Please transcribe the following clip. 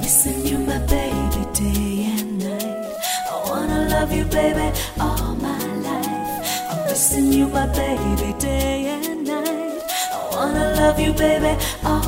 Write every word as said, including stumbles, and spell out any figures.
missing you, my baby, day and night. I wanna love you, baby, all my life. I'm missing you, my baby, day and night. I wanna love you, baby, all